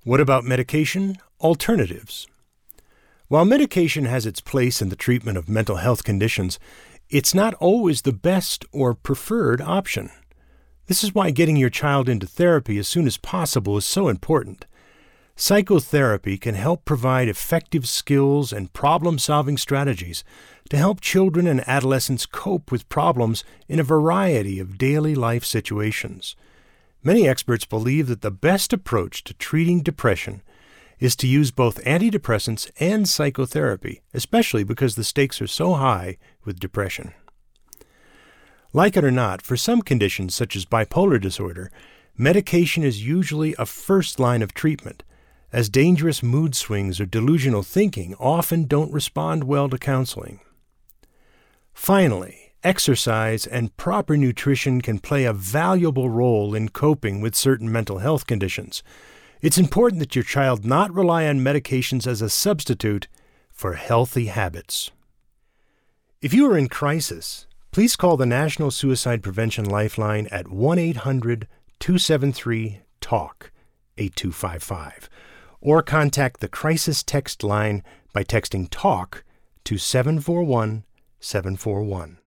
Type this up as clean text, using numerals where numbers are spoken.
What about medication? Alternatives. While medication has its place in the treatment of mental health conditions, it's not always the best or preferred option. This is why getting your child into therapy as soon as possible is so important. Psychotherapy can help provide effective skills and problem-solving strategies to help children and adolescents cope with problems in a variety of daily life situations. Many experts believe that the best approach to treating depression is to use both antidepressants and psychotherapy, especially because the stakes are so high with depression. Like it or not, for some conditions such as bipolar disorder, medication is usually a first line of treatment, as dangerous mood swings or delusional thinking often don't respond well to counseling. Finally, exercise and proper nutrition can play a valuable role in coping with certain mental health conditions. It's important that your child not rely on medications as a substitute for healthy habits. If you are in crisis, please call the National Suicide Prevention Lifeline at 1-800-273-TALK, 8255, or contact the Crisis Text Line by texting TALK to 741-741.